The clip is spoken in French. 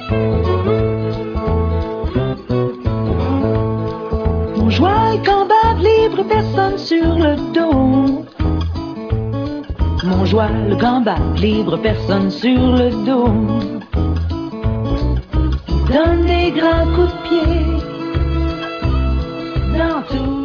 Mon joie gambade libre, personne sur le dos. Mon joie le gambade libre, personne sur le dos. Donne des grands coups de pied dans tout.